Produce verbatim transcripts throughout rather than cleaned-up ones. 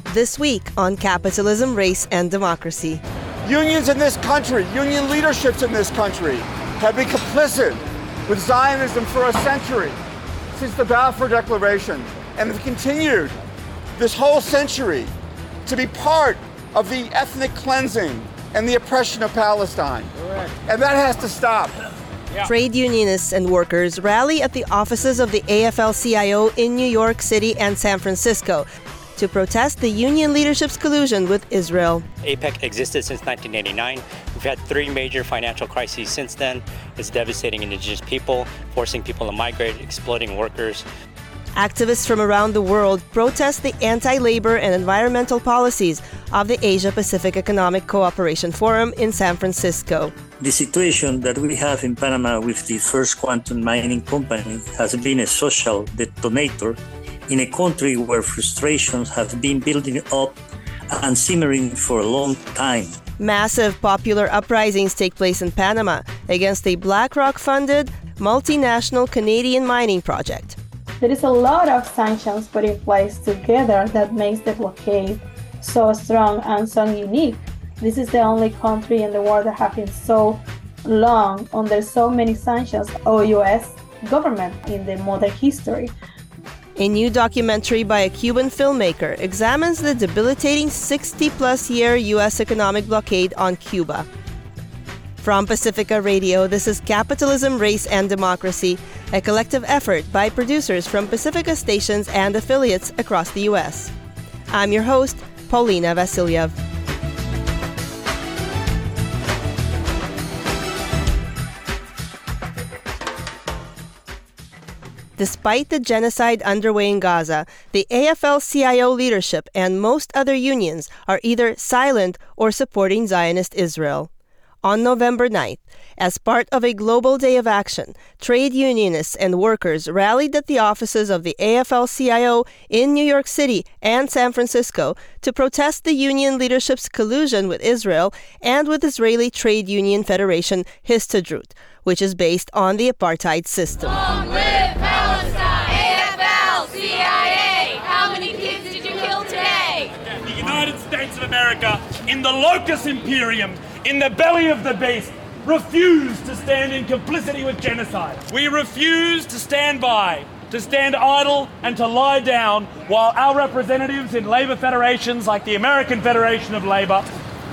This week on Capitalism, Race, and Democracy. Unions in this country, union leaderships in this country have been complicit with Zionism for a century, since the Balfour Declaration, and have continued this whole century to be part of the ethnic cleansing and the oppression of Palestine. Correct. And that has to stop. Yeah. Trade unionists and workers rally at the offices of the A F L C I O in New York City and San Francisco to protest the union leadership's collusion with Israel. AIPAC existed since nineteen eighty-nine. We've had three major financial crises since then. It's devastating indigenous people, forcing people to migrate, exploiting workers. Activists from around the world protest the anti-labor and environmental policies of the Asia-Pacific Economic Cooperation Forum in San Francisco. The situation that we have in Panama with the First Quantum Mining Company has been a social detonator in a country where frustrations have been building up and simmering for a long time. Massive popular uprisings take place in Panama against a BlackRock-funded, multinational Canadian mining project. There is a lot of sanctions put in place together that makes the blockade so strong and so unique. This is the only country in the world that has been so long under so many sanctions of U S government in the modern history. A new documentary by a Cuban filmmaker examines the debilitating sixty-plus year U S economic blockade on Cuba. From Pacifica Radio, this is Capitalism, Race, and Democracy, a collective effort by producers from Pacifica stations and affiliates across the U S. I'm your host, Paulina Vasilyev. Despite the genocide underway in Gaza, the A F L C I O leadership and most other unions are either silent or supporting Zionist Israel. On November ninth, as part of a global day of action, trade unionists and workers rallied at the offices of the A F L C I O in New York City and San Francisco to protest the union leadership's collusion with Israel and with Israeli trade union federation Histadrut, which is based on the apartheid system. Long live Palestine! A F L C I A! How many kids did you kill today? The United States of America, in the locus imperium, in the belly of the beast, refuse to stand in complicity with genocide. We refuse to stand by, to stand idle and to lie down while our representatives in labour federations like the American Federation of Labour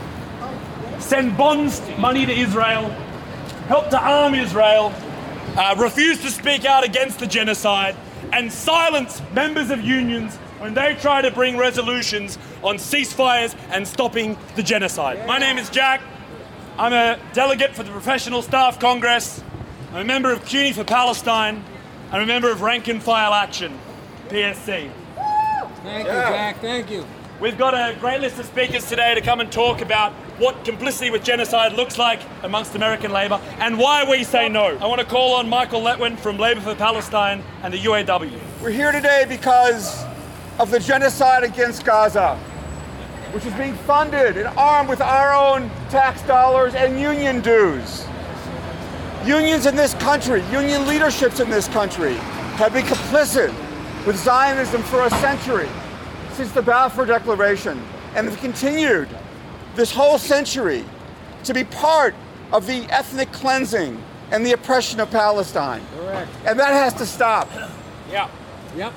send bonds money to Israel, help to arm Israel, uh, refuse to speak out against the genocide, and silence members of unions when they try to bring resolutions on ceasefires and stopping the genocide. My name is Jack. I'm a delegate for the Professional Staff Congress. I'm a member of CUNY for Palestine. I'm a member of Rank and File Action, P S C. Thank you, Jack. Thank you. We've got a great list of speakers today to come and talk about what complicity with genocide looks like amongst American Labour and why we say no. I want to call on Michael Letwin from Labour for Palestine and the U A W. We're here today because of the genocide against Gaza, which is being funded and armed with our own tax dollars and union dues. Unions in this country, union leaderships in this country have been complicit with Zionism for a century, since the Balfour Declaration, and have continued this whole century to be part of the ethnic cleansing and the oppression of Palestine. Correct. And that has to stop. Yeah. Yep.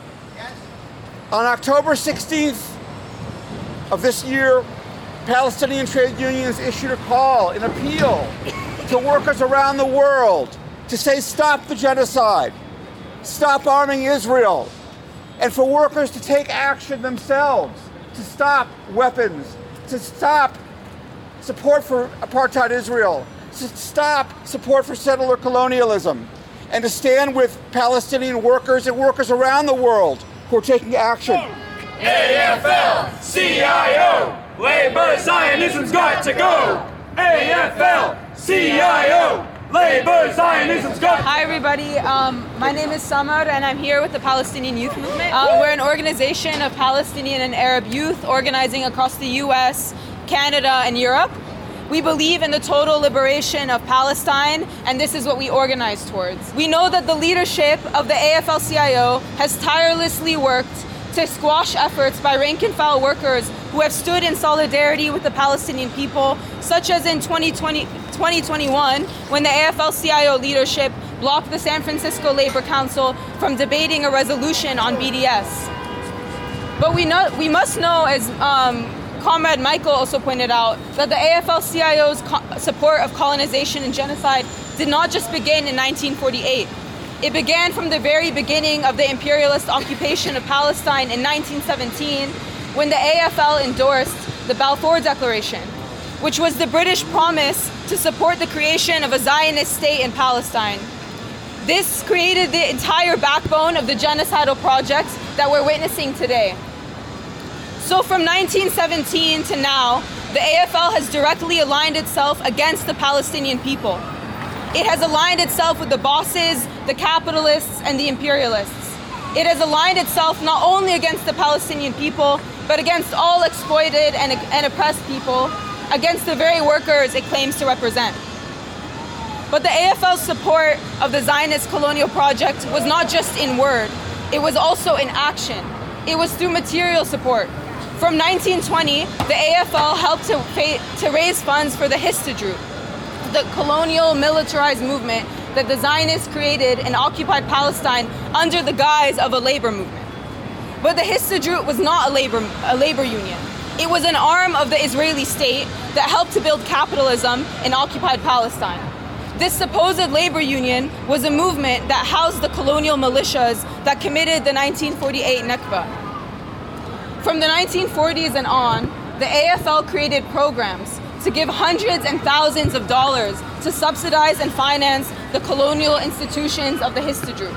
On October sixteenth of this year, Palestinian trade unions issued a call, an appeal to workers around the world to say stop the genocide, stop arming Israel, and for workers to take action themselves to stop weapons, to stop support for apartheid Israel, to stop support for settler colonialism, and to stand with Palestinian workers and workers around the world who are taking action. A F L C I O, Labor Zionism's got to go! A F L C I O, Labor Zionism's got. Hi everybody, um, my name is Samar and I'm here with the Palestinian Youth Movement. Uh, we're an organization of Palestinian and Arab youth organizing across the U S, Canada, and Europe. We believe in the total liberation of Palestine, and this is what we organize towards. We know that the leadership of the A F L C I O has tirelessly worked to to squash efforts by rank-and-file workers who have stood in solidarity with the Palestinian people, such as in twenty twenty, twenty twenty-one, when the A F L C I O leadership blocked the San Francisco Labor Council from debating a resolution on B D S. But we know we must know, as um, Comrade Michael also pointed out, that the A F L C I O's co- support of colonization and genocide did not just begin in nineteen forty-eight. It began from the very beginning of the imperialist occupation of Palestine in nineteen seventeen, when the A F L endorsed the Balfour Declaration, which was the British promise to support the creation of a Zionist state in Palestine. This created the entire backbone of the genocidal projects that we're witnessing today. So from nineteen seventeen to now, the A F L has directly aligned itself against the Palestinian people. It has aligned itself with the bosses, the capitalists, and the imperialists. It has aligned itself not only against the Palestinian people, but against all exploited and, and oppressed people, against the very workers it claims to represent. But the A F L's support of the Zionist colonial project was not just in word, it was also in action. It was through material support. From nineteen twenty, the A F L helped to, fa- to raise funds for the Histadrut, the colonial militarized movement that the Zionists created in occupied Palestine under the guise of a labor movement. But the Histadrut was not a labor, a labor union. It was an arm of the Israeli state that helped to build capitalism in occupied Palestine. This supposed labor union was a movement that housed the colonial militias that committed the nineteen forty-eight Nakba. From the nineteen forties and on, the A F L created programs to give hundreds and thousands of dollars to subsidize and finance the colonial institutions of the Histadrut.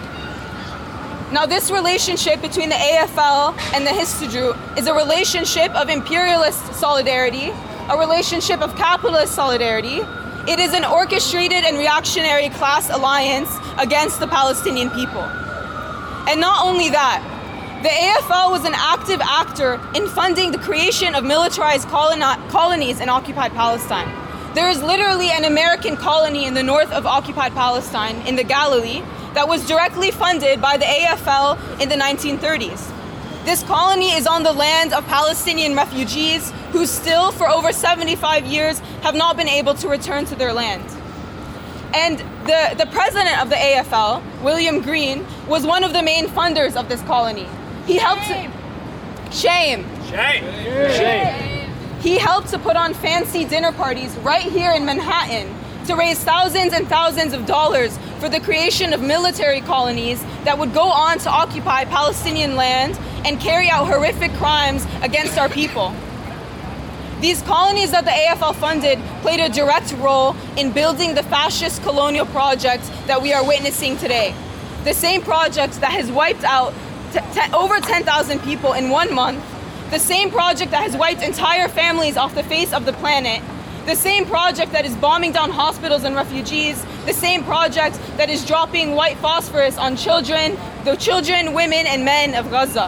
Now, this relationship between the A F L and the Histadrut is a relationship of imperialist solidarity, a relationship of capitalist solidarity. It is an orchestrated and reactionary class alliance against the Palestinian people. And not only that, the A F L was an active actor in funding the creation of militarized coloni- colonies in occupied Palestine. There is literally an American colony in the north of occupied Palestine, in the Galilee, that was directly funded by the A F L in the nineteen thirties. This colony is on the land of Palestinian refugees who still, for over seventy-five years, have not been able to return to their land. And the, the president of the A F L, William Green, was one of the main funders of this colony. He helped Shame. to... Shame. Shame. Shame. He helped to put on fancy dinner parties right here in Manhattan to raise thousands and thousands of dollars for the creation of military colonies that would go on to occupy Palestinian land and carry out horrific crimes against our people. These colonies that the A F L funded played a direct role in building the fascist colonial project that we are witnessing today. The same project that has wiped out t- t- over ten thousand people in one month, the same project that has wiped entire families off the face of the planet, the same project that is bombing down hospitals and refugees, the same project that is dropping white phosphorus on children, the children, women, and men of Gaza.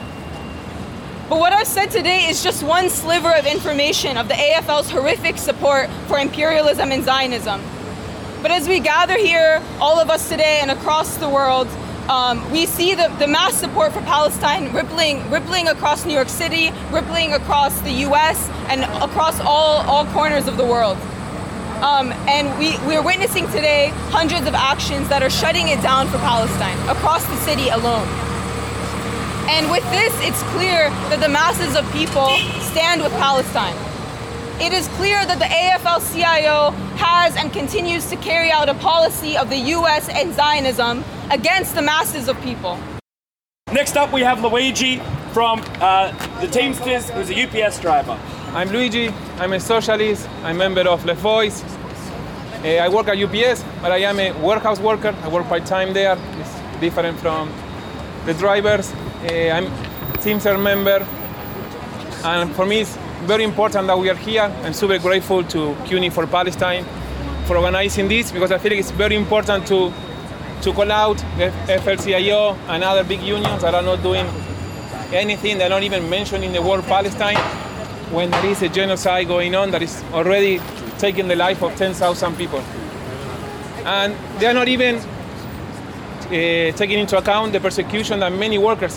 But what I've said today is just one sliver of information of the A F L's horrific support for imperialism and Zionism. But as we gather here, all of us today and across the world, um, we see the, the mass support for Palestine rippling, rippling across New York City, rippling across the U S, and across all, all corners of the world. Um, and we, we're witnessing today hundreds of actions that are shutting it down for Palestine across the city alone. And with this, it's clear that the masses of people stand with Palestine. It is clear that the A F L C I O has and continues to carry out a policy of the U S and Zionism against the masses of people. Next up, we have Luigi from uh, the Teamsters, who's a U P S driver. I'm Luigi. I'm a socialist. I'm a member of Le Voice. Uh, I work at U P S, but I am a warehouse worker. I work part-time there. It's different from the drivers. Uh, I'm a Teamster member, and for me it's very important that we are here. I'm super grateful to CUNY for Palestine for organizing this, because I feel like it's very important to to call out the A F L C I O and other big unions that are not doing anything. They're not even mentioning the word Palestine when there is a genocide going on that is already taking the life of ten thousand people. And they are not even Uh, taking into account the persecution that many workers are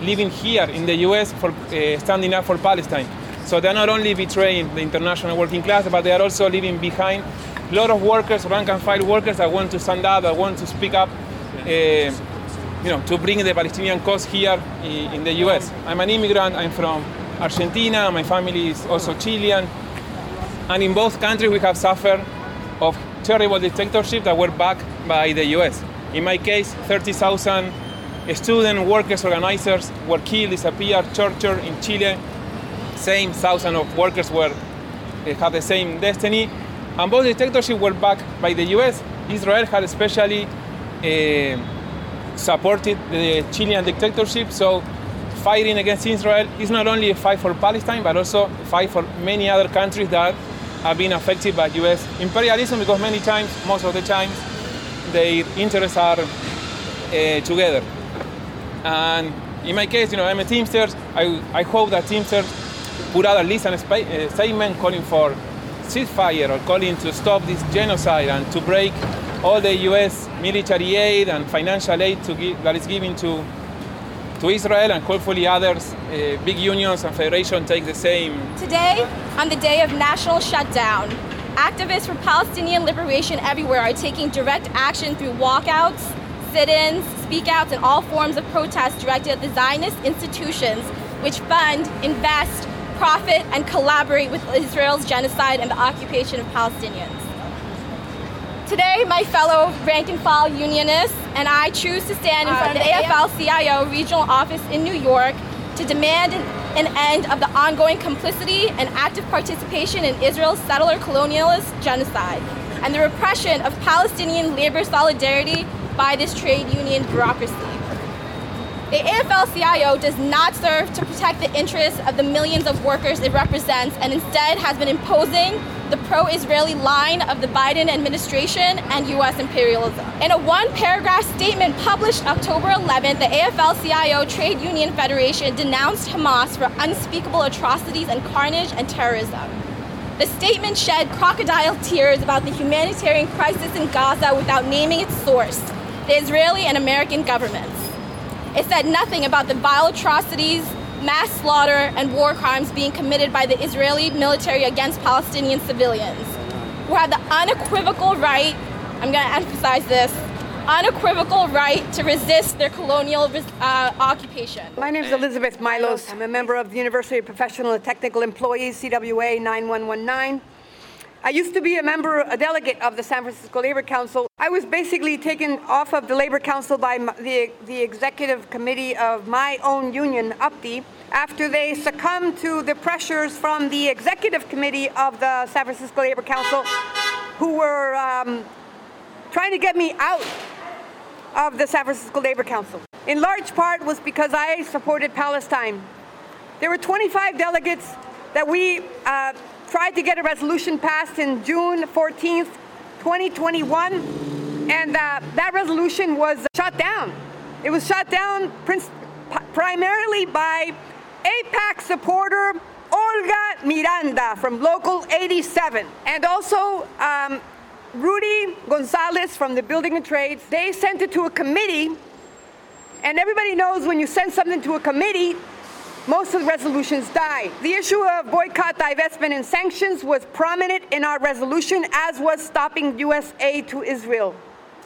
living here in the U S for uh, standing up for Palestine. So they're not only betraying the international working class, but they are also leaving behind a lot of workers, rank and file workers that want to stand up, that want to speak up, uh, you know, to bring the Palestinian cause here in the U S. I'm an immigrant, I'm from Argentina, my family is also Chilean, and in both countries we have suffered of terrible dictatorship that were backed by the U S. In my case, thirty thousand student workers, organizers were killed, disappeared, tortured in Chile. Same thousand of workers were uh, had the same destiny. And both dictatorships were backed by the U S. Israel had especially uh, supported the Chilean dictatorship. So fighting against Israel is not only a fight for Palestine, but also a fight for many other countries that have been affected by U S imperialism, because many times, most of the time, their interests are uh, together. And in my case, you know, I'm a Teamster. I, I hope that Teamsters put out at least a statement calling for ceasefire or calling to stop this genocide and to break all the U S military aid and financial aid to give, that is given to, to Israel, and hopefully others, uh, big unions and federations take the same. Today, on the day of national shutdown, activists for Palestinian liberation everywhere are taking direct action through walkouts, sit-ins, speak-outs, and all forms of protest directed at the Zionist institutions which fund, invest, profit, and collaborate with Israel's genocide and the occupation of Palestinians. Today, my fellow rank-and-file unionists and I choose to stand in front of the A F L C I O regional office in New York to demand an, an end of the ongoing complicity and active participation in Israel's settler colonialist genocide and the repression of Palestinian labor solidarity by this trade union bureaucracy. The A F L C I O does not serve to protect the interests of the millions of workers it represents, and instead has been imposing the pro-Israeli line of the Biden administration and U S imperialism. In a one-paragraph statement published October eleventh, the A F L C I O Trade Union Federation denounced Hamas for unspeakable atrocities and carnage and terrorism. The statement shed crocodile tears about the humanitarian crisis in Gaza without naming its source, the Israeli and American governments. It said nothing about the vile atrocities, mass slaughter, and war crimes being committed by the Israeli military against Palestinian civilians, who have the unequivocal right, I'm going to emphasize this, unequivocal right to resist their colonial uh, occupation. My name is Elizabeth Milos. I'm a member of the University of Professional and Technical Employees, C W A nine one one nine. I used to be a member, a delegate of the San Francisco Labor Council. I was basically taken off of the Labor Council by the, the executive committee of my own union, U P T I, after they succumbed to the pressures from the executive committee of the San Francisco Labor Council, who were um, trying to get me out of the San Francisco Labor Council. In large part was because I supported Palestine. There were twenty-five delegates that we uh, tried to get a resolution passed in June fourteenth, twenty twenty-one, and uh, that resolution was shut down. It was shut down pr- primarily by AIPAC supporter Olga Miranda from Local eighty-seven, and also um, Rudy Gonzalez from the Building and Trades. They sent it to a committee, and everybody knows when you send something to a committee, most of the resolutions die. The issue of boycott, divestment, and sanctions was prominent in our resolution, as was stopping U S aid to Israel.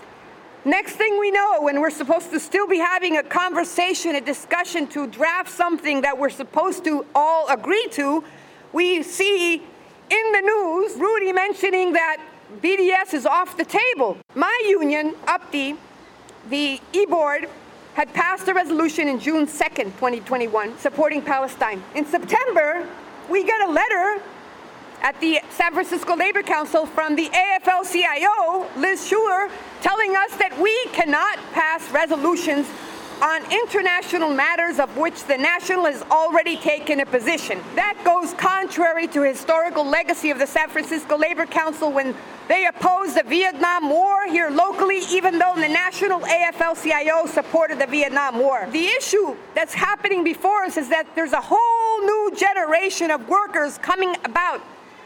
Next thing we know, when we're supposed to still be having a conversation, a discussion to draft something that we're supposed to all agree to, we see in the news Rudy mentioning that B D S is off the table. My union, U P T I, the E-Board, had passed a resolution in June second, twenty twenty-one, supporting Palestine. In September, we got a letter at the San Francisco Labor Council from the A F L C I O, Liz Schuler, telling us that we cannot pass resolutions on international matters of which the National has already taken a position. That goes contrary to historical legacy of the San Francisco Labor Council when they opposed the Vietnam War here locally, even though the National A F L C I O supported the Vietnam War. The issue that's happening before us is that there's a whole new generation of workers coming about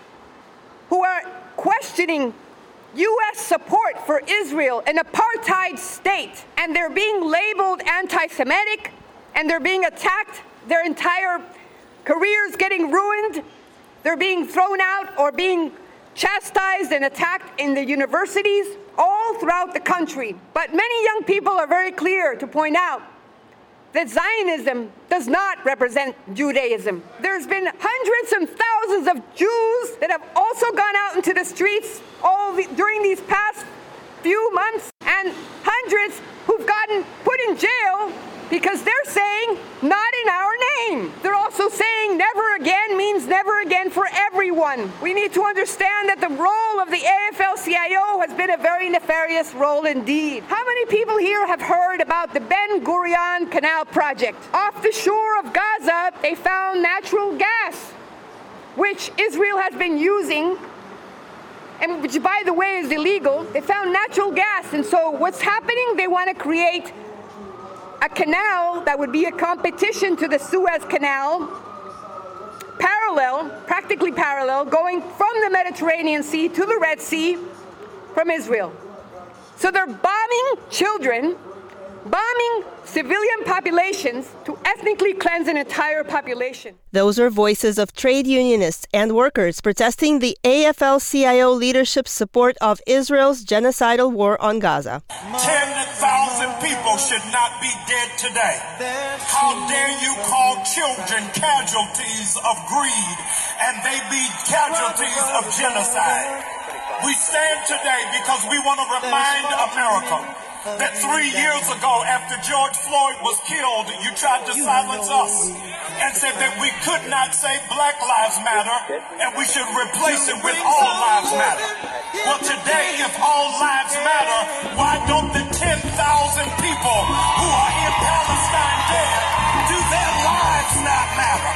who are questioning U S support for Israel, an apartheid state, and they're being labeled anti-Semitic, and they're being attacked, their entire careers getting ruined, they're being thrown out or being chastised and attacked in the universities all throughout the country. But many young people are very clear to point out that Zionism does not represent Judaism. There's been hundreds and thousands of Jews that have also gone out into the streets all the, during these past few months, and hundreds who've gotten put in jail because they're saying, not in our name. They're also saying never again means never again for everyone. We need to understand that the role of the A F L C I O has been a very nefarious role indeed. How many people here have heard about the Ben Gurion Canal Project? Off the shore of Gaza, they found natural gas, which Israel has been using, and which, by the way, is illegal. They found natural gas, and so what's happening? They want to create a canal that would be a competition to the Suez Canal, parallel, practically parallel, going from the Mediterranean Sea to the Red Sea from Israel. So they're bombing children, bombing civilian populations to ethnically cleanse an entire population. Those are voices of trade unionists and workers protesting the A F L C I O leadership's support of Israel's genocidal war on Gaza. ten thousand people should not be dead today. How dare you call children casualties of greed and they be casualties of genocide? We stand today because we want to remind America that three years ago, after George Floyd was killed, you tried to silence us and said that we could not say Black Lives Matter and we should replace it with All Lives Matter. Well, today, if all lives matter, why don't the ten thousand people who are in Palestine dead, do their lives not matter?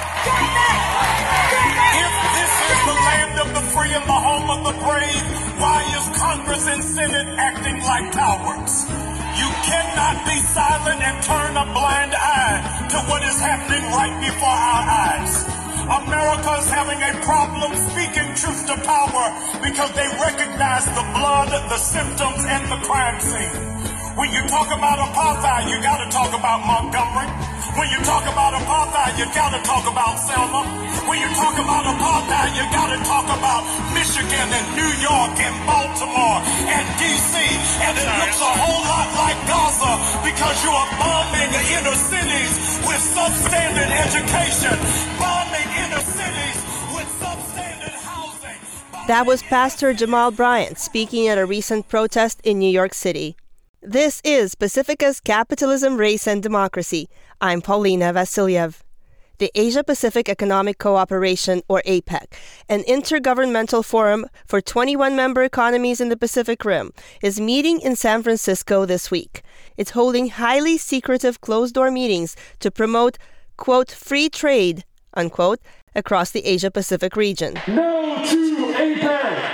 If this is the land of the free and the home of the brave, why is Congress and Senate acting like cowards? You cannot be silent and turn a blind eye to what is happening right before our eyes. America is having a problem speaking truth to power because they recognize the blood, the symptoms, and the crime scene. When you talk about apartheid, you got to talk about Montgomery. When you talk about apartheid, you got to talk about Selma. When you talk about apartheid, you got to talk about Michigan and New York and Baltimore and D C And it looks a whole lot like Gaza because you are bombing the inner cities with substandard education, bombing inner cities with substandard housing. That was Pastor Jamal Bryant speaking at a recent protest in New York City. This is Pacifica's Capitalism, Race, and Democracy. I'm Paulina Vasiliev. The Asia-Pacific Economic Cooperation, or APEC, an intergovernmental forum for twenty-one member economies in the Pacific Rim, is meeting in San Francisco this week. It's holding highly secretive closed-door meetings to promote, quote, free trade, unquote, across the Asia-Pacific region. No to APEC!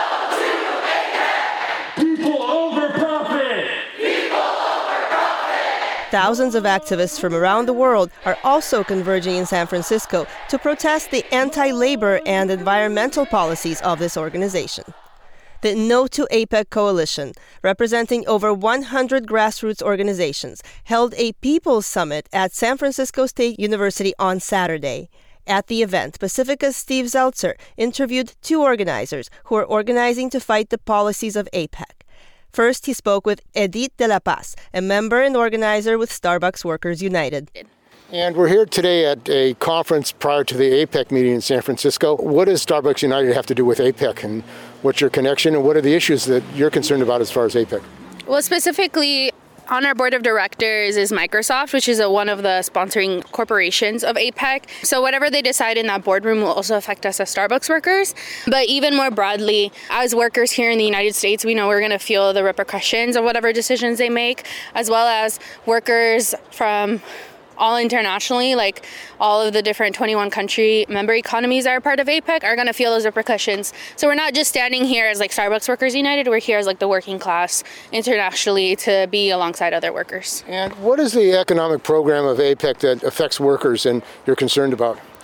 Thousands of activists from around the world are also converging in San Francisco to protest the anti-labor and environmental policies of this organization. The No to APEC Coalition, representing over one hundred grassroots organizations, held a People's Summit at San Francisco State University on Saturday. At the event, Pacifica's Steve Zeltzer interviewed two organizers who are organizing to fight the policies of APEC. First, he spoke with Edith de la Paz, a member and organizer with Starbucks Workers United. And we're here today at a conference prior to the APEC meeting in San Francisco. What does Starbucks United have to do with APEC, and what's your connection, and what are the issues that you're concerned about as far as APEC? Well, specifically, on our board of directors is Microsoft, which is a, one of the sponsoring corporations of APEC. So whatever they decide in that boardroom will also affect us as Starbucks workers. But even more broadly, as workers here in the United States, we know we're going to feel the repercussions of whatever decisions they make, as well as workers from all internationally, like all of the different twenty-one country member economies that are part of APEC are going to feel those repercussions. So we're not just standing here as like Starbucks Workers United, we're here as like the working class internationally to be alongside other workers. And what is the economic program of APEC that affects workers and you're concerned about?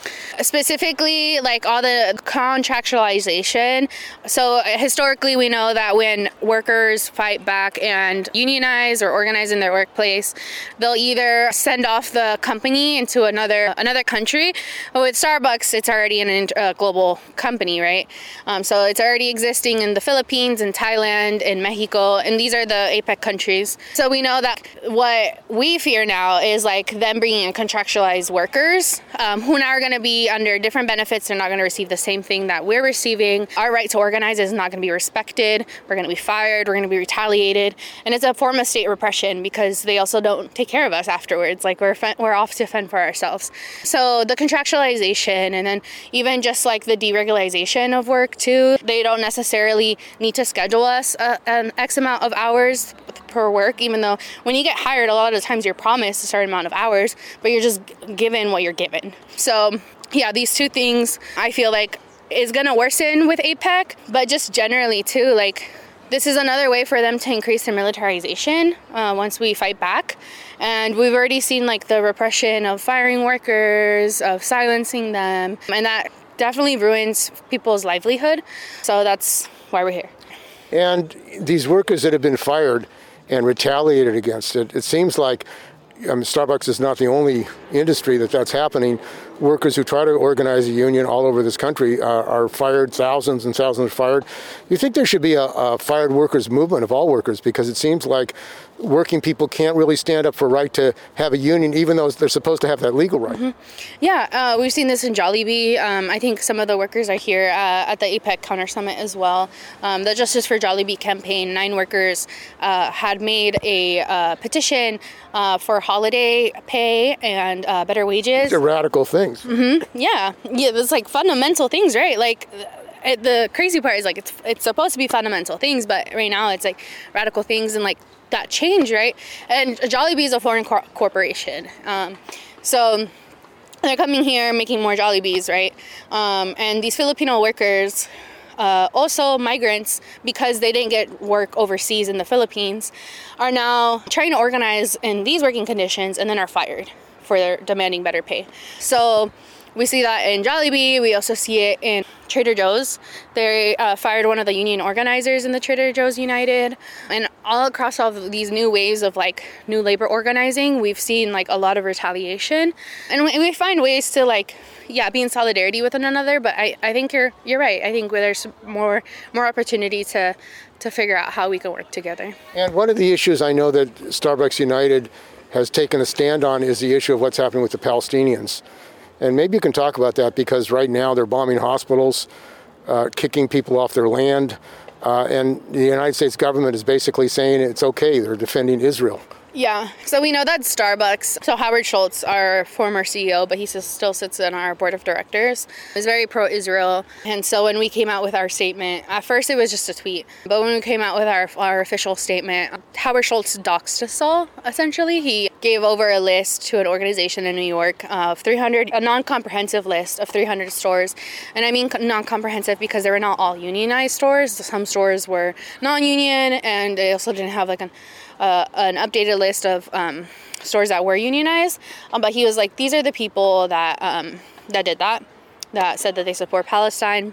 Specifically, like all the contractualization. So historically, we know that when workers fight back and unionize or organize in their workplace, they'll either send off the company into another another country. With Starbucks, it's already an a uh, global company, right? Um, so it's already existing in the Philippines, in Thailand, in Mexico, and these are the APEC countries. So we know that what we fear now is like them bringing in contractualized workers um, who now are going to be under different benefits. They're not going to receive the same thing that we're receiving. Our right to organize is not going to be respected. We're going to be fired. We're going to be retaliated. And it's a form of state repression because they also don't take care of us afterwards. Like we're we're off to fend for ourselves. So the contractualization and then even just like the deregularization of work too, they don't necessarily need to schedule us a, an X amount of hours per work, even though when you get hired, a lot of the times you're promised a certain amount of hours, but you're just given what you're given. So yeah, these two things I feel like is going to worsen with APEC, but just generally too, like this is another way for them to increase their militarization uh, once we fight back. And we've already seen like the repression of firing workers, of silencing them, and that definitely ruins people's livelihood. So that's why we're here. And these workers that have been fired and retaliated against it, it seems like I mean, Starbucks is not the only industry that that's happening. Workers who try to organize a union all over this country uh, are fired, thousands and thousands are fired. You think there should be a, a fired workers movement of all workers, because it seems like working people can't really stand up for right to have a union, even though they're supposed to have that legal right. Mm-hmm. Yeah, uh, we've seen this in Jollibee. Um, I think some of the workers are here uh, at the APEC Counter Summit as well. Um, the Justice for Jollibee campaign, nine workers uh, had made a uh, petition uh, for holiday pay and uh, better wages. These are radical things. Mm-hmm. Yeah, yeah, it's like fundamental things, right? Like it, the crazy part is like it's it's supposed to be fundamental things, but right now it's like radical things and like that change, right? And Jollibee is a foreign cor- corporation, um, so they're coming here making more Jollibees, right? Um, and these Filipino workers, uh, also migrants, because they didn't get work overseas in the Philippines, are now trying to organize in these working conditions and then are fired for their demanding better pay. So we see that in Jollibee. We also see it in Trader Joe's. They uh, fired one of the union organizers in the Trader Joe's United. And all across all of these new waves of like new labor organizing, we've seen like a lot of retaliation. And we, we find ways to like, yeah, be in solidarity with one another. But I, I think you're you're right. I think there's more more opportunity to to figure out how we can work together. And one of the issues I know that Starbucks United has taken a stand on is the issue of what's happening with the Palestinians. And maybe you can talk about that, because right now they're bombing hospitals, uh, kicking people off their land, uh, and the United States government is basically saying it's okay, they're defending Israel. Yeah, so we know that Starbucks, so Howard Schultz, our former C E O, but he still sits on our board of directors, is very pro-Israel. And so when we came out with our statement, at first it was just a tweet, but when we came out with our our official statement, Howard Schultz doxed us all, essentially. He gave over a list to an organization in New York of three hundred, a non-comprehensive list of three hundred stores. And I mean non-comprehensive because they were not all unionized stores. Some stores were non-union, and they also didn't have like an Uh, an updated list of um, stores that were unionized, um, but he was like, these are the people that um, that did that, that said that they support Palestine.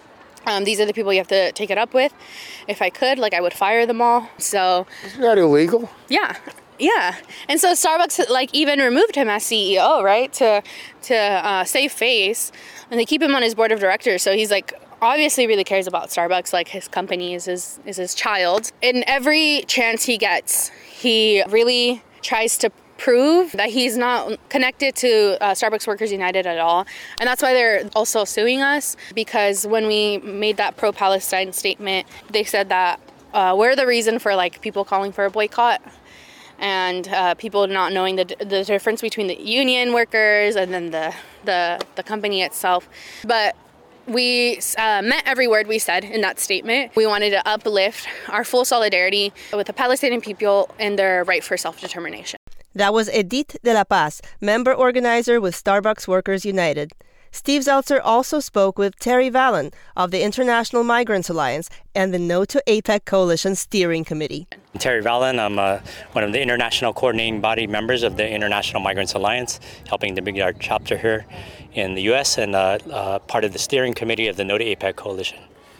Um, these are the people you have to take it up with. If I could, like, I would fire them all. So isn't that illegal? Yeah, yeah. And so Starbucks like even removed him as C E O, right, to to uh, save face, and they keep him on his board of directors. So he's like, obviously really cares about Starbucks, like his company is his is his child. In every chance he gets, he really tries to prove that he's not connected to uh, Starbucks Workers United at all. And that's why they're also suing us, because when we made that pro-Palestine statement, they said that uh, we're the reason for like people calling for a boycott, and uh, people not knowing the the difference between the union workers and then the the, the company itself. But we uh, meant every word we said in that statement. We wanted to uplift our full solidarity with the Palestinian people and their right for self-determination. That was Edith de la Paz, member organizer with Starbucks Workers United. Steve Zeltzer also spoke with Terry Vallon of the International Migrants Alliance and the No to APEC Coalition Steering Committee. Terry Vallon, I'm uh, one of the international coordinating body members of the International Migrants Alliance, helping to bring our chapter here in the U S and uh, uh, part of the steering committee of the No to APEC Coalition.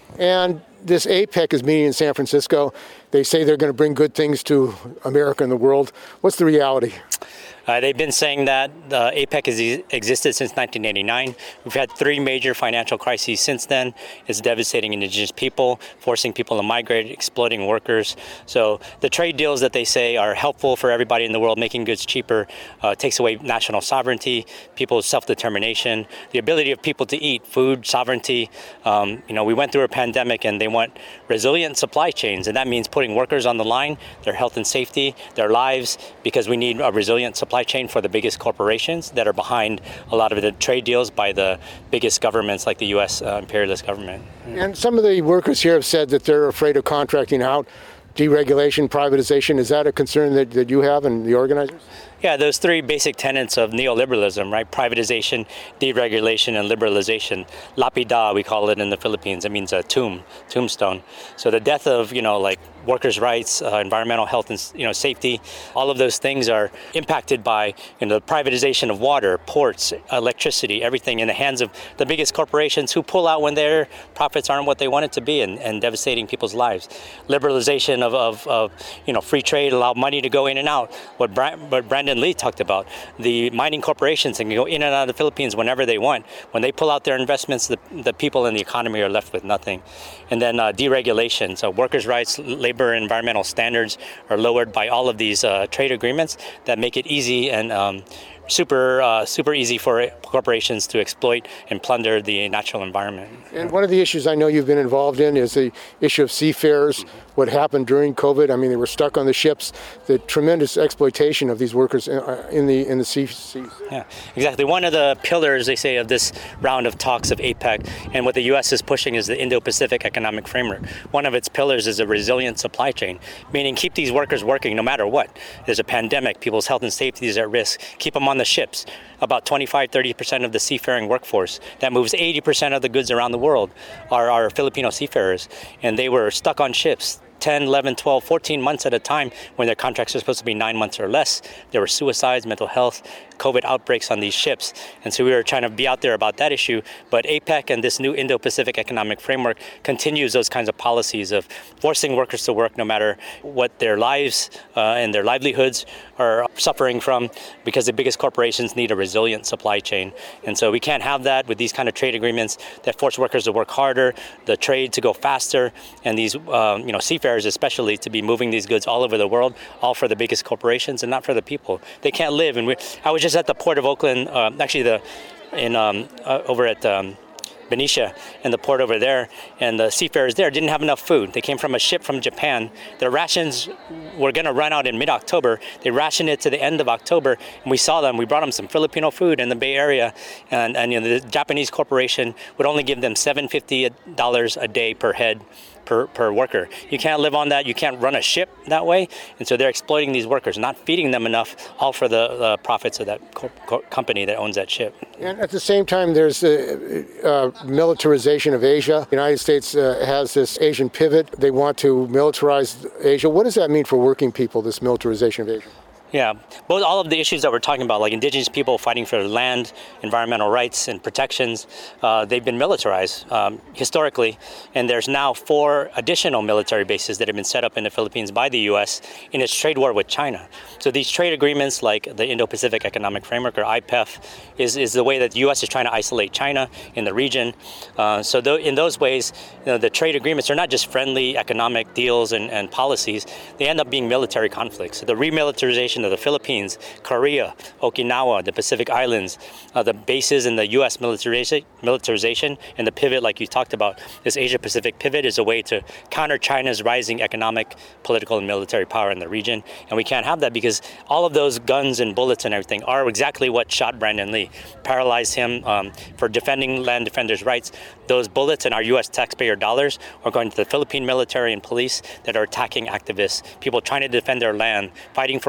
And this APEC is meeting in San Francisco. They say they're going to bring good things to America and the world. What's the reality? Uh, they've been saying that uh, APEC has e- existed since nineteen eighty-nine. We've had three major financial crises since then. It's devastating indigenous people, forcing people to migrate, exploiting workers. So the trade deals that they say are helpful for everybody in the world, making goods cheaper, uh, takes away national sovereignty, people's self-determination, the ability of people to eat, food sovereignty. Um, you know, we went through a pandemic and they want resilient supply chains, and that means putting workers on the line, their health and safety, their lives, because we need a resilient supply supply chain for the biggest corporations that are behind a lot of the trade deals by the biggest governments like the U S uh, imperialist government. And some of the workers here have said that they're afraid of contracting out, deregulation, privatization. Is that a concern that, that you have and the organizers? Yeah, those three basic tenets of neoliberalism, right? Privatization, deregulation, and liberalization. Lapida, we call it in the Philippines. It means a tomb, tombstone. So the death of, you know, like workers' rights, uh, environmental health and, you know, safety, all of those things are impacted by, you know, the privatization of water, ports, electricity, everything in the hands of the biggest corporations who pull out when their profits aren't what they want it to be, and, and devastating people's lives. Liberalization of, of, of, you know, free trade, allow money to go in and out. What, Bra- what Brandon Lee talked about, the mining corporations can go in and out of the Philippines whenever they want. When they pull out their investments, the, the people in the economy are left with nothing. And then uh, deregulation, so workers' rights, labor and environmental standards are lowered by all of these uh, trade agreements that make it easy and um, super uh, super easy for corporations to exploit and plunder the natural environment. And one of the issues I know you've been involved in is the issue of seafarers, what happened during COVID. I mean, they were stuck on the ships, the tremendous exploitation of these workers in the in the sea, seas. Yeah, exactly. One of the pillars, they say, of this round of talks of APEC and what the U S is pushing is the Indo-Pacific Economic Framework. One of its pillars is a resilient supply chain, meaning keep these workers working no matter what. There's a pandemic, people's health and safety is at risk. Keep them on the ships. About twenty-five, thirty percent of the seafaring workforce that moves eighty percent of the goods around the world are, are Filipino seafarers, and they were stuck on ships ten, eleven, twelve, fourteen months at a time when their contracts are supposed to be nine months or less. There were suicides, mental health, COVID outbreaks on these ships. And so we were trying to be out there about that issue. But APEC and this new Indo-Pacific Economic Framework continues those kinds of policies of forcing workers to work no matter what their lives uh, and their livelihoods are suffering from, because the biggest corporations need a resilient supply chain. And so we can't have that with these kind of trade agreements that force workers to work harder, the trade to go faster, and these um, you know, seafarers especially to be moving these goods all over the world, all for the biggest corporations and not for the people. They can't live. And we, I was just at the Port of Oakland, uh, actually the in um, uh, over at um, Benicia and the port over there, and the seafarers there didn't have enough food. They came from a ship from Japan. Their rations were going to run out in mid-October. They rationed it to the end of October, and we saw them. We brought them some Filipino food in the Bay Area, and, and you know, the Japanese corporation would only give them seven hundred fifty dollars a day per head. Per, per worker. You can't live on that. You can't run a ship that way. And so they're exploiting these workers, not feeding them enough, all for the uh, profits of that co- co- company that owns that ship. And at the same time, there's the uh, militarization of Asia. The United States uh, has this Asian pivot. They want to militarize Asia. What does that mean for working people, this militarization of Asia? Yeah, both all of the issues that we're talking about, like indigenous people fighting for land, environmental rights and protections, uh, they've been militarized um, historically, and there's now four additional military bases that have been set up in the Philippines by the U S in its trade war with China. So these trade agreements, like the Indo-Pacific Economic Framework, or I P E F, is, is the way that the U S is trying to isolate China in the region. Uh, so th- in those ways, you know, the trade agreements are not just friendly economic deals and, and policies, they end up being military conflicts. So the remilitarization of the Philippines, Korea, Okinawa, the Pacific Islands, uh, the bases in the U S militarization, militarization, and the pivot, like you talked about, this Asia-Pacific pivot is a way to counter China's rising economic, political, and military power in the region. And we can't have that because all of those guns and bullets and everything are exactly what shot Brandon Lee, paralyzed him um, for defending land defenders' rights. Those bullets and our U S taxpayer dollars are going to the Philippine military and police that are attacking activists, people trying to defend their land, fighting for workers' rights.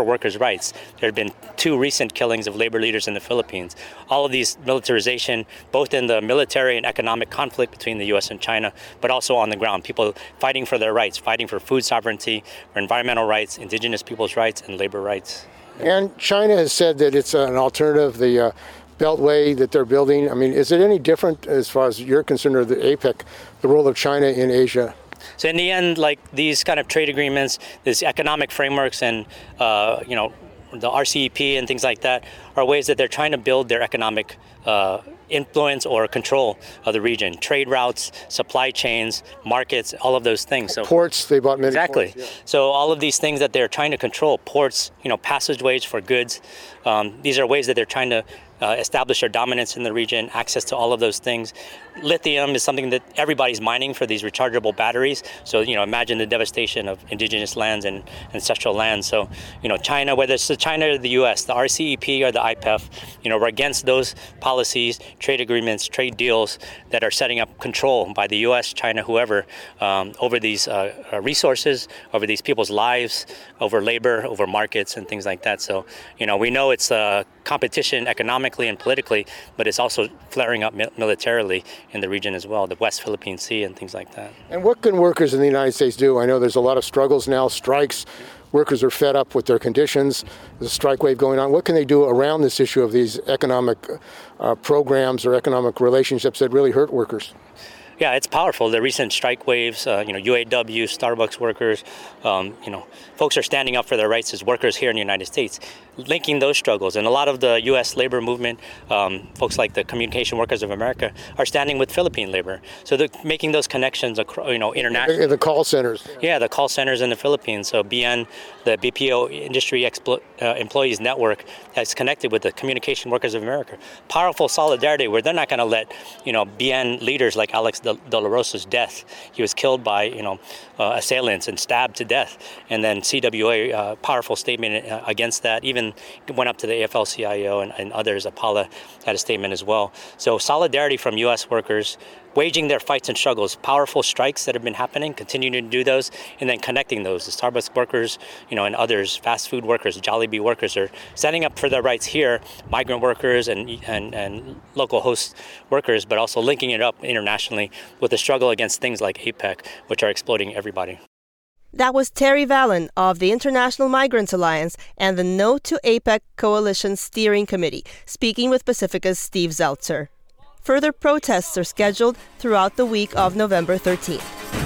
rights. There have been two recent killings of labor leaders in the Philippines. All of these militarization, both in the military and economic conflict between the U S and China, but also on the ground. People fighting for their rights, fighting for food sovereignty, for environmental rights, indigenous people's rights, and labor rights. And China has said that it's an alternative, the uh, Beltway that they're building. I mean, is it any different as far as you're concerned, or the APEC, the role of China in Asia? So in the end, like these kind of trade agreements, these economic frameworks and, uh, you know, the R C E P and things like that are ways that they're trying to build their economic uh, influence or control of the region. Trade routes, supply chains, markets, all of those things. So ports, they bought many exactly. ports, yeah. So all of these things that they're trying to control, ports, you know, passageways for goods, um, these are ways that they're trying to Uh, establish their dominance in the region, access to all of those things. Lithium is something that everybody's mining for these rechargeable batteries. So, you know, imagine the devastation of indigenous lands and ancestral lands. So, you know, China, whether it's the China or the U S, the R C E P or the I P E F, you know, we're against those policies, trade agreements, trade deals that are setting up control by the U S, China, whoever, um, over these uh, resources, over these people's lives, over labor, over markets and things like that. So, you know, we know it's a competition economically and politically, but it's also flaring up mi- militarily in the region as well, the West Philippine Sea and things like that. And what can workers in the United States do? I know there's a lot of struggles now, strikes. Workers are fed up with their conditions. There's a strike wave going on. What can they do around this issue of these economic uh, programs or economic relationships that really hurt workers? Yeah, it's powerful. The recent strike waves, uh, you know, U A W, Starbucks workers, um, you know, folks are standing up for their rights as workers here in the United States, linking those struggles. And a lot of the U S labor movement, um, folks like the Communication Workers of America, are standing with Philippine labor. So they're making those connections, across, you know, internationally. The call centers. Yeah, the call centers in the Philippines. So B N, the B P O Industry Explo- uh, Employees Network, has connected with the Communication Workers of America. Powerful solidarity where they're not going to let, you know, B N leaders like Alex De, De La Rosa's death. He was killed by, you know, uh, assailants and stabbed to death. And then C W A, uh, powerful statement uh, against that. Even went up to the A F L C I O and, and others. Apala had a statement as well. So solidarity from U S workers, waging their fights and struggles, powerful strikes that have been happening, continuing to do those, and then connecting those. The Starbucks workers, you know, and others, fast food workers, Jollibee workers are standing up for their rights here, migrant workers and, and, and local host workers, but also linking it up internationally with the struggle against things like APEC, which are exploiting everybody. That was Terry Vallon of the International Migrants Alliance and the No to APEC Coalition Steering Committee, speaking with Pacifica's Steve Zeltzer. Further protests are scheduled throughout the week of November thirteenth.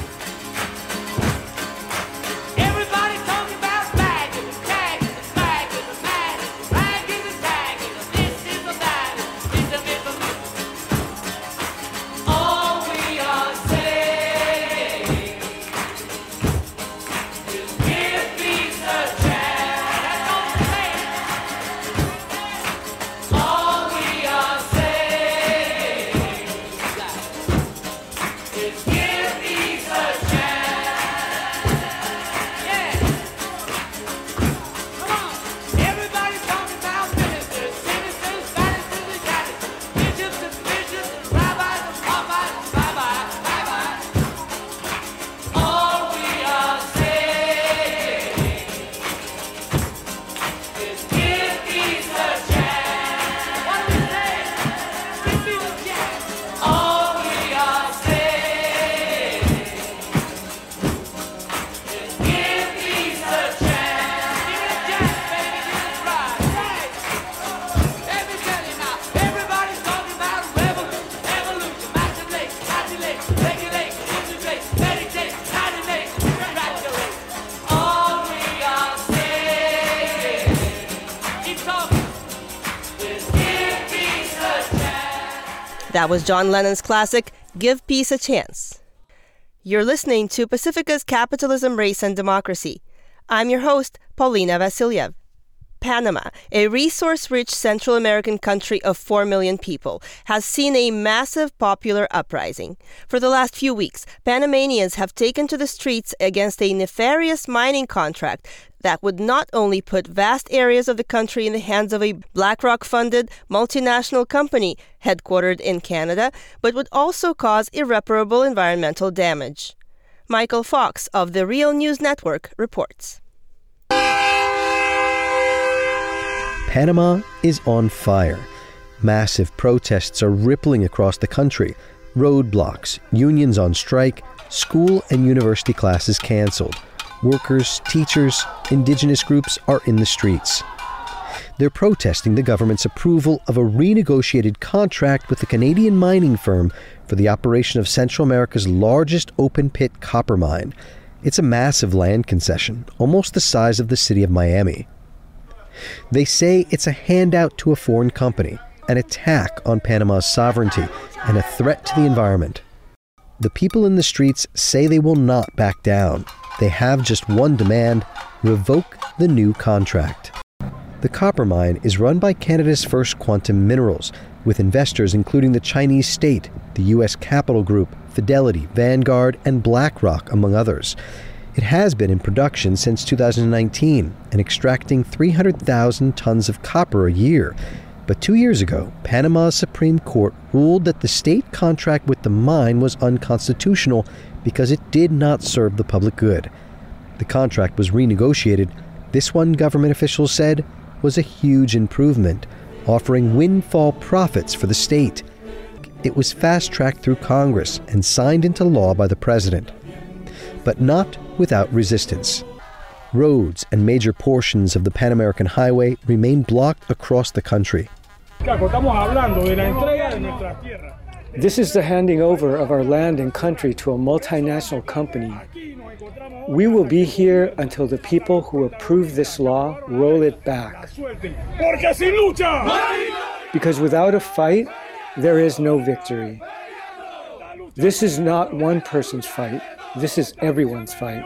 That was John Lennon's classic, Give Peace a Chance. You're listening to Pacifica's Capitalism, Race, and Democracy. I'm your host, Paulina Vasiliev. Panama, a resource-rich Central American country of four million people, has seen a massive popular uprising. For the last few weeks, Panamanians have taken to the streets against a nefarious mining contract that would not only put vast areas of the country in the hands of a BlackRock-funded multinational company headquartered in Canada, but would also cause irreparable environmental damage. Michael Fox of the Real News Network reports. Panama is on fire. Massive protests are rippling across the country. Roadblocks, unions on strike, school and university classes canceled. Workers, teachers, indigenous groups are in the streets. They're protesting the government's approval of a renegotiated contract with the Canadian mining firm for the operation of Central America's largest open-pit copper mine. It's a massive land concession, almost the size of the city of Miami. They say it's a handout to a foreign company, an attack on Panama's sovereignty, and a threat to the environment. The people in the streets say they will not back down. They have just one demand: revoke the new contract. The copper mine is run by Canada's First Quantum Minerals, with investors including the Chinese state, the U S Capital Group, Fidelity, Vanguard, and BlackRock, among others. It has been in production since two thousand nineteen and extracting three hundred thousand tons of copper a year. But two years ago, Panama's Supreme Court ruled that the state contract with the mine was unconstitutional because it did not serve the public good. The contract was renegotiated. This one, government officials said, was a huge improvement, offering windfall profits for the state. It was fast-tracked through Congress and signed into law by the president. But not without resistance. Roads and major portions of the Pan American Highway remain blocked across the country. This is the handing over of our land and country to a multinational company. We will be here until the people who approve this law roll it back. Because without a fight, there is no victory. This is not one person's fight. This is everyone's fight.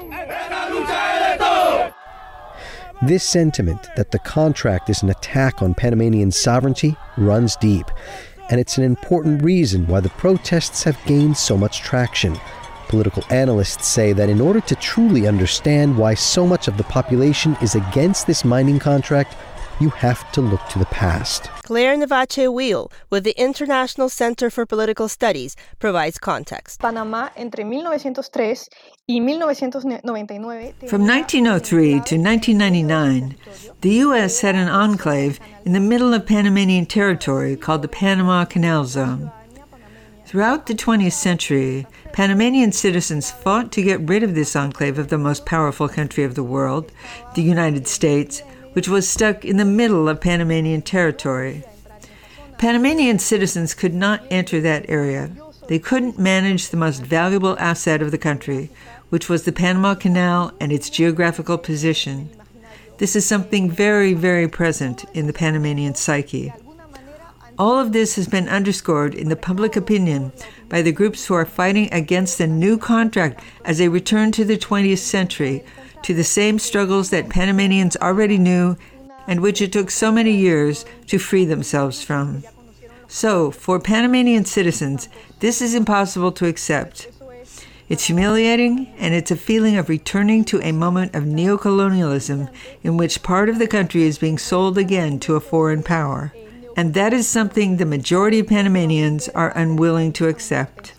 This sentiment that the contract is an attack on Panamanian sovereignty runs deep, and it's an important reason why the protests have gained so much traction. Political analysts say that in order to truly understand why so much of the population is against this mining contract, you have to look to the past. Claire Navache Wheel, with the International Center for Political Studies, provides context. Panamá entre mil novecientos tres y mil novecientos noventa y nueve. From nineteen oh three to nineteen ninety-nine, the U S had an enclave in the middle of Panamanian territory called the Panama Canal Zone. Throughout the twentieth century, Panamanian citizens fought to get rid of this enclave of the most powerful country of the world, the United States, which was stuck in the middle of Panamanian territory. Panamanian citizens could not enter that area. They couldn't manage the most valuable asset of the country, which was the Panama Canal and its geographical position. This is something very, very present in the Panamanian psyche. All of this has been underscored in the public opinion by the groups who are fighting against the new contract as they return to the twentieth century, to the same struggles that Panamanians already knew and which it took so many years to free themselves from. So, for Panamanian citizens, this is impossible to accept. It's humiliating, and it's a feeling of returning to a moment of neocolonialism in which part of the country is being sold again to a foreign power. And that is something the majority of Panamanians are unwilling to accept.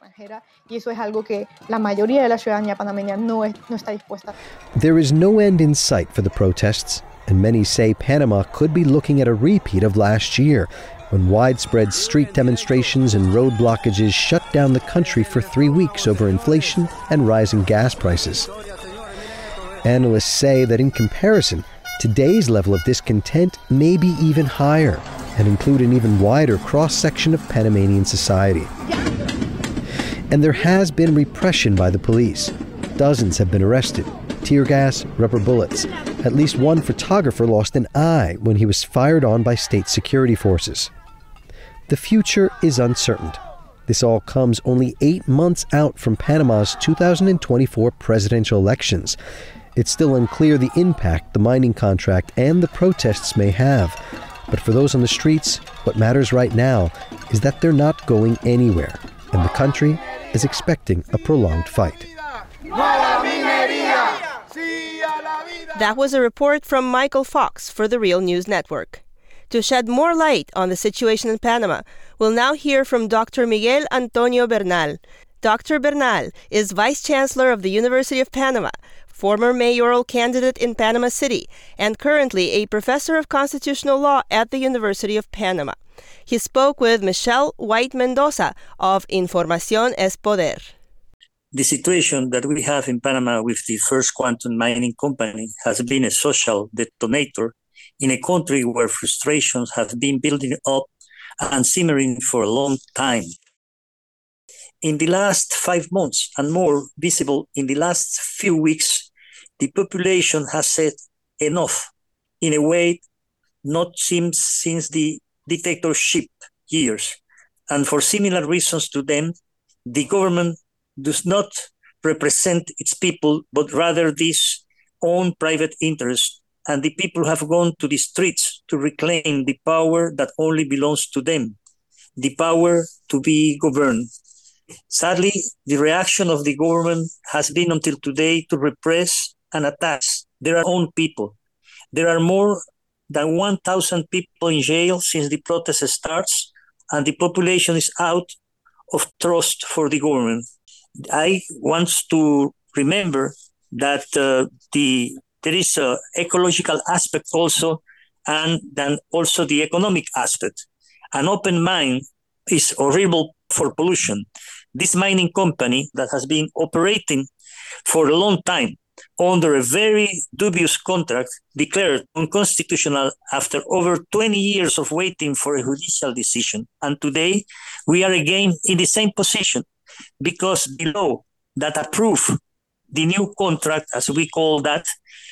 There is no end in sight for the protests, and many say Panama could be looking at a repeat of last year, when widespread street demonstrations and road blockages shut down the country for three weeks over inflation and rising gas prices. Analysts say that in comparison, today's level of discontent may be even higher and include an even wider cross-section of Panamanian society. And there has been repression by the police. Dozens have been arrested. Tear gas, rubber bullets. At least one photographer lost an eye when he was fired on by state security forces. The future is uncertain. This all comes only eight months out from Panama's two thousand twenty-four presidential elections. It's still unclear the impact the mining contract and the protests may have. But for those on the streets, what matters right now is that they're not going anywhere, and the country is expecting a prolonged fight. That was a report from Michael Fox for the Real News Network. To shed more light on the situation in Panama, we'll now hear from Doctor Miguel Antonio Bernal. Doctor Bernal is Vice Chancellor of the University of Panama, former mayoral candidate in Panama City and currently a professor of constitutional law at the University of Panama. He spoke with Michelle White Mendoza of Información es Poder. The situation that we have in Panama with the First Quantum Mining Company has been a social detonator in a country where frustrations have been building up and simmering for a long time. In the last five months and more visible in the last few weeks, the population has said enough in a way not seen since the dictatorship years. And for similar reasons to them, the government does not represent its people, but rather this own private interest. And the people have gone to the streets to reclaim the power that only belongs to them, the power to be governed. Sadly, the reaction of the government has been until today to repress and attack their own people. There are more than one thousand people in jail since the protest starts, and the population is out of trust for the government. I want to remember that uh, the there is an ecological aspect also, and then also the economic aspect. An open mine is horrible for pollution. This mining company that has been operating for a long time under a very dubious contract declared unconstitutional after over twenty years of waiting for a judicial decision. And today we are again in the same position because the law that approved the new contract, as we call that,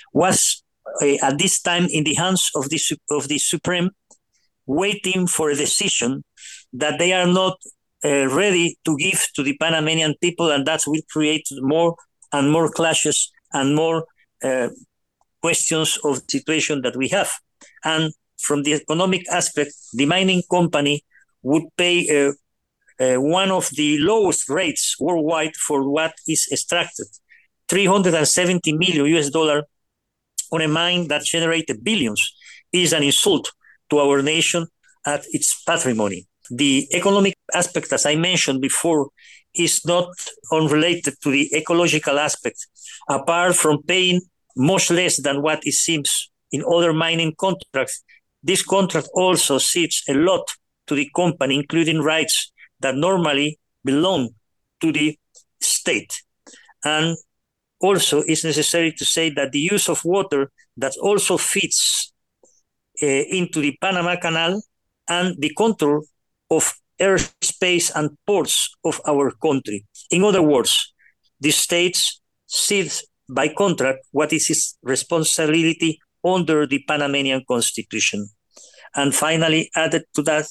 was uh, at this time in the hands of the, of the Supreme, waiting for a decision that they are not uh, ready to give to the Panamanian people, and that will create more and more clashes and more uh, questions of the situation that we have. And from the economic aspect, the mining company would pay uh, uh, one of the lowest rates worldwide for what is extracted, three hundred seventy million U S dollar on a mine that generated billions, is an insult to our nation and its patrimony. The economic aspect, as I mentioned before, is not unrelated to the ecological aspect. Apart from paying much less than what it seems in other mining contracts, this contract also cedes a lot to the company, including rights that normally belong to the state. And also, it's necessary to say that the use of water that also feeds uh, into the Panama Canal and the control of airspace and ports of our country. In other words, the states cedes by contract what is its responsibility under the Panamanian Constitution. And finally, added to that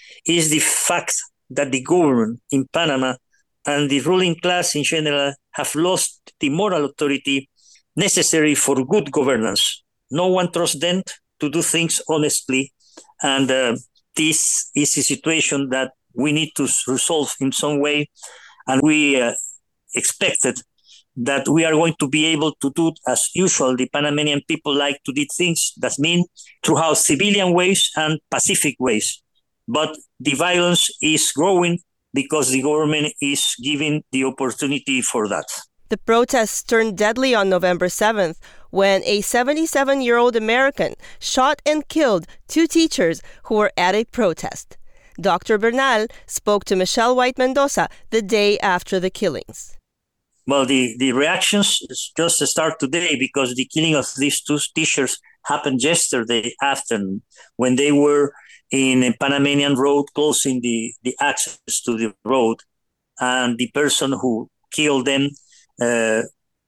is the fact that the government in Panama and the ruling class in general have lost the moral authority necessary for good governance. No one trusts them to do things honestly, and uh, this is a situation that we need to resolve in some way, and we uh, expected that we are going to be able to do as usual. The Panamanian people like to do things that mean throughout civilian ways and pacific ways, but the violence is growing because the government is giving the opportunity for that. The protests turned deadly on November seventh when a seventy-seven-year-old American shot and killed two teachers who were at a protest. Doctor Bernal spoke to Michelle White Mendoza the day after the killings. Well, the, the reactions just start today because the killing of these two teachers happened yesterday afternoon when they were in a Panamanian road closing the, the access to the road. And the person who killed them, uh,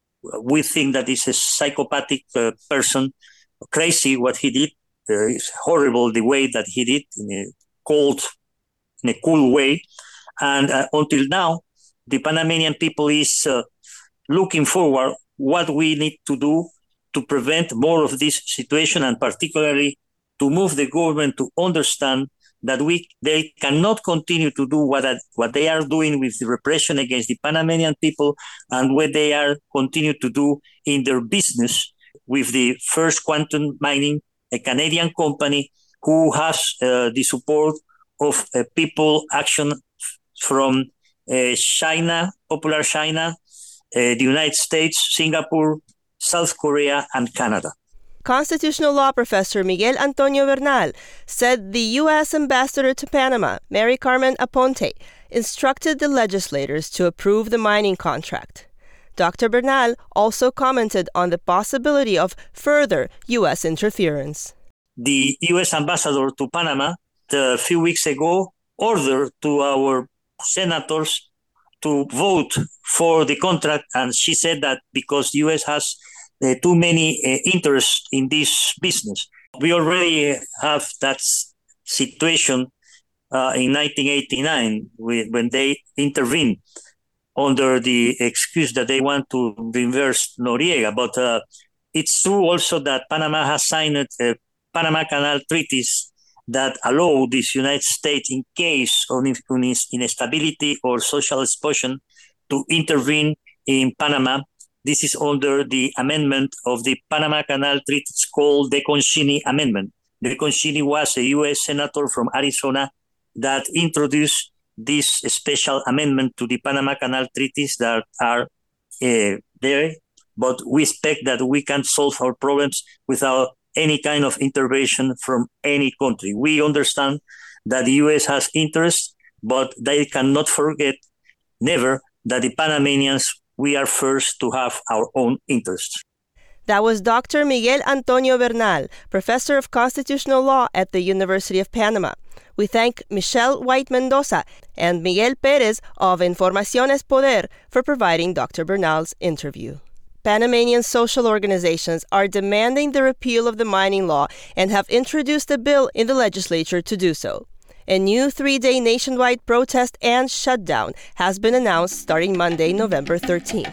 we think that is a psychopathic uh, person, crazy what he did. Uh, it's horrible the way that he did, in a cold, in a cool way. And uh, until now, the Panamanian people is uh, looking forward what we need to do to prevent more of this situation, and particularly to move the government to understand that we they cannot continue to do what what they are doing with the repression against the Panamanian people and what they are continue to do in their business with the First Quantum Mining, a Canadian company who has uh, the support of uh, People Action from uh, China, Popular China, uh, the United States, Singapore, South Korea, and Canada. Constitutional law professor Miguel Antonio Bernal said the U S ambassador to Panama, Mary Carmen Aponte, instructed the legislators to approve the mining contract. Doctor Bernal also commented on the possibility of further U S interference. The U S ambassador to Panama a few weeks ago ordered to our senators to vote for the contract, and she said that because U S has uh, too many uh, interests in this business. We already have that situation uh, in nineteen eighty-nine when they intervened under the excuse that they want to reverse Noriega. But uh, it's true also that Panama has signed uh, Panama Canal treaties that allow this United States, in case of instability or social explosion, to intervene in Panama. This is under the amendment of the Panama Canal Treaties called the Concini Amendment. The Concini was a U S senator from Arizona that introduced this special amendment to the Panama Canal Treaties that are uh, there, but we expect that we can solve our problems without any kind of intervention from any country. We understand that the U S has interests, but they cannot forget, never, that the Panamanians, we are first to have our own interests. That was Doctor Miguel Antonio Bernal, professor of constitutional law at the University of Panama. We thank Michelle White Mendoza and Miguel Perez of Información es Poder for providing Doctor Bernal's interview. Panamanian social organizations are demanding the repeal of the mining law and have introduced a bill in the legislature to do so. A new three-day nationwide protest and shutdown has been announced starting Monday, November thirteenth.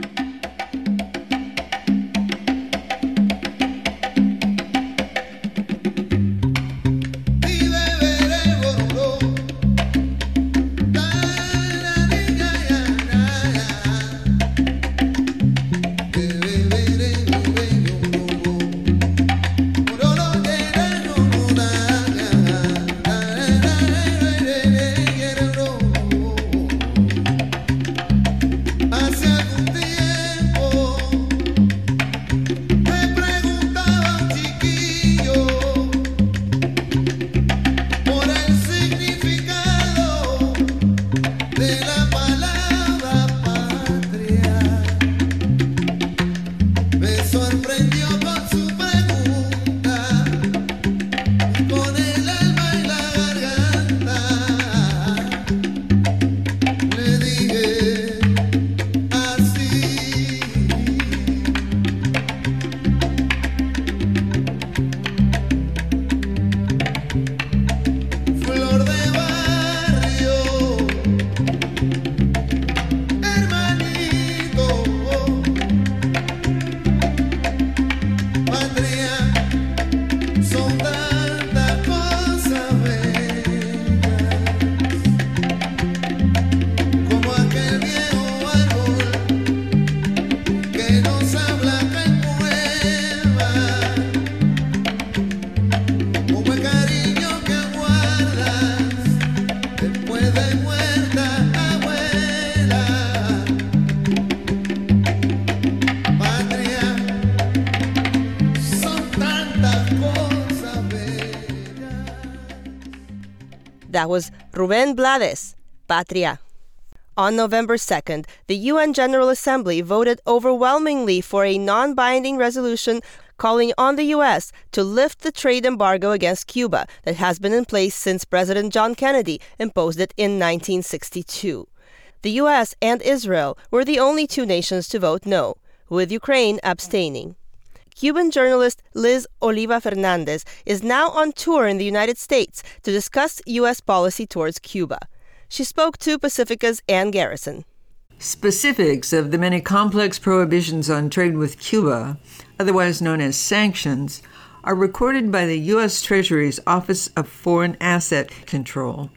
That was Rubén Blades, Patria. On November second, the U N General Assembly voted overwhelmingly for a non-binding resolution calling on the U S to lift the trade embargo against Cuba that has been in place since President John Kennedy imposed it in nineteen sixty-two. The U S and Israel were the only two nations to vote no, with Ukraine abstaining. Cuban journalist Liz Oliva Fernandez is now on tour in the United States to discuss U S policy towards Cuba. She spoke to Pacifica's Ann Garrison. Specifics of the many complex prohibitions on trade with Cuba, otherwise known as sanctions, are recorded by the U S Treasury's Office of Foreign Asset Control.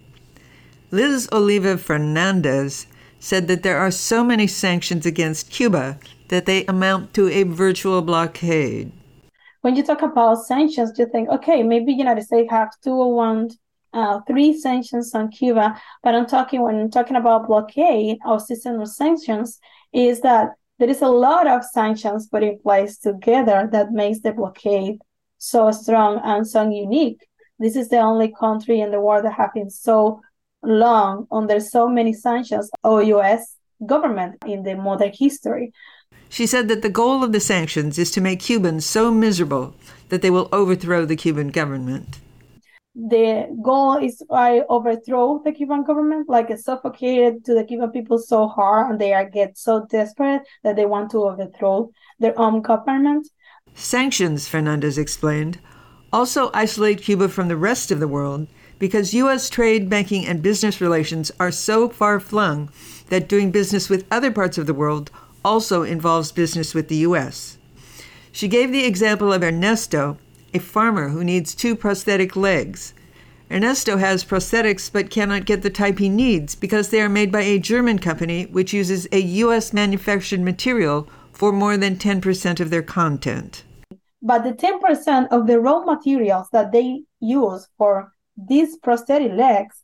Liz Oliva Fernandez said that there are so many sanctions against Cuba that they amount to a virtual blockade. When you talk about sanctions, you think, okay, maybe the United States have two or one, uh, three sanctions on Cuba, but I'm talking when I'm talking about blockade or system of sanctions, is that There is a lot of sanctions put in place together that makes the blockade so strong and so unique. This is the only country in the world that has been so long under so many sanctions of U S government in the modern history. She said that the goal of the sanctions is to make Cubans so miserable that they will overthrow the Cuban government. The goal is to overthrow the Cuban government, like it's suffocated to the Cuban people so hard, and they are get so desperate that they want to overthrow their own government. Sanctions, Fernandez explained, also isolate Cuba from the rest of the world because U S trade, banking, and business relations are so far-flung that doing business with other parts of the world also involves business with the U S. She gave the example of Ernesto, a farmer who needs two prosthetic legs. Ernesto has prosthetics but cannot get the type he needs because they are made by a German company which uses a U S manufactured material for more than ten percent of their content. But the ten percent of the raw materials that they use for these prosthetic legs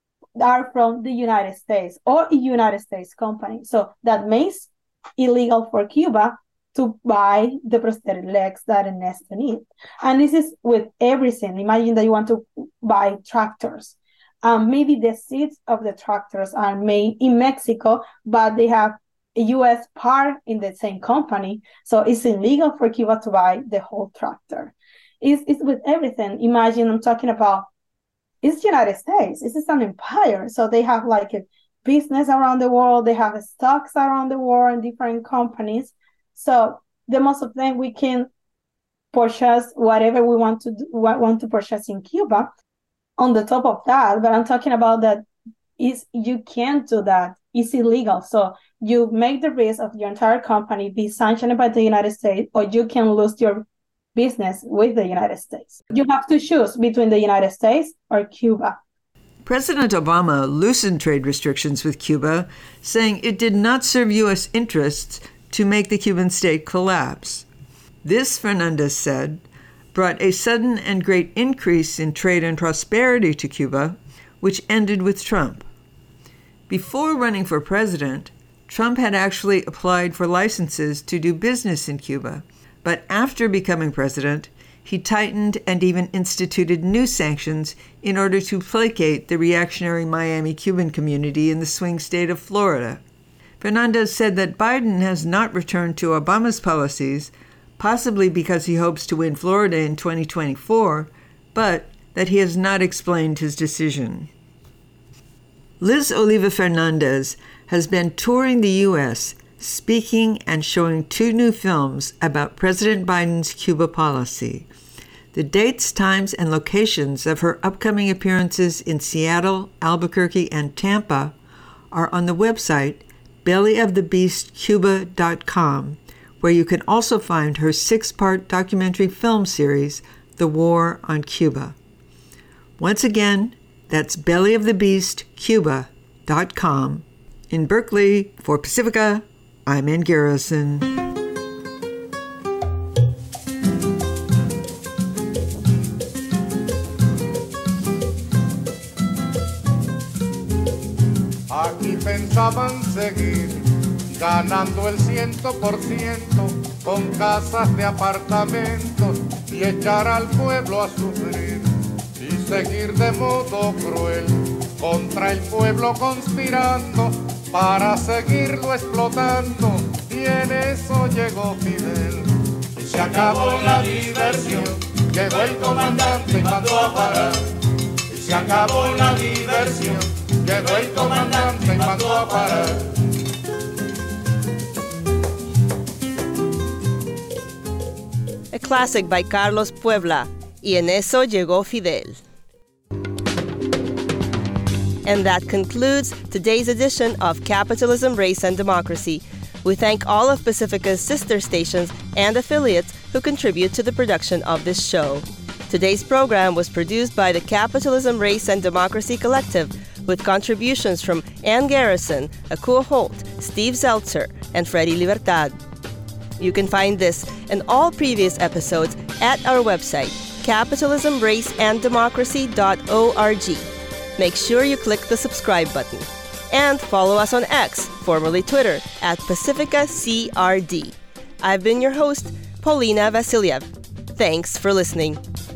are from the United States or a United States company. So that makes illegal for Cuba to buy the prosthetic legs that Ernesto needs. And this is with everything. Imagine that you want to buy tractors. Um, maybe the seats of the tractors are made in Mexico, but they have a U S part in the same company. So it's illegal for Cuba to buy the whole tractor. It's, it's with everything. Imagine I'm talking about, it's the United States. This is an empire. So they have like a business around the world. They have stocks around the world in different companies. So the most of them we can purchase whatever we want to do, want to purchase in Cuba. On the top of that, but I'm talking about that is you can't do that. It's illegal. So you make the risk of your entire company be sanctioned by the United States, or you can lose your business with the United States. You have to choose between the United States or Cuba. President Obama loosened trade restrictions with Cuba, saying it did not serve U S interests to make the Cuban state collapse. This, Fernandez said, brought a sudden and great increase in trade and prosperity to Cuba, which ended with Trump. Before running for president, Trump had actually applied for licenses to do business in Cuba, but after becoming president, he tightened and even instituted new sanctions in order to placate the reactionary Miami Cuban community in the swing state of Florida. Fernandez said that Biden has not returned to Obama's policies, possibly because he hopes to win Florida in twenty twenty-four, but that he has not explained his decision. Liz Oliva Fernandez has been touring the U S, speaking and showing two new films about President Biden's Cuba policy. The dates, times, and locations of her upcoming appearances in Seattle, Albuquerque, and Tampa are on the website belly of the beast cuba dot com, where you can also find her six-part documentary film series, The War on Cuba. Once again, that's belly of the beast cuba dot com. In Berkeley, for Pacifica, I'm Ann Garrison. Aquí pensaban seguir ganando el ciento por ciento con casas de apartamentos y echar al pueblo a sufrir y seguir de modo cruel contra el pueblo conspirando para seguirlo explotando, y en eso llegó Fidel. Y se acabó la diversión, llegó el comandante y mandó a parar. Y se acabó la diversión, llegó el comandante y mandó a parar. A classic by Carlos Puebla, Y en eso llegó Fidel. And that concludes today's edition of Capitalism, Race, and Democracy. We thank all of Pacifica's sister stations and affiliates who contribute to the production of this show. Today's program was produced by the Capitalism, Race, and Democracy Collective, with contributions from Ann Garrison, Akua Holt, Steve Zeltzer, and Freddie Libertad. You can find this and all previous episodes at our website, capitalism race and democracy dot org. Make sure you click the subscribe button. And follow us on X, formerly Twitter, at Pacifica C R D. I've been your host, Paulina Vasiliev. Thanks for listening.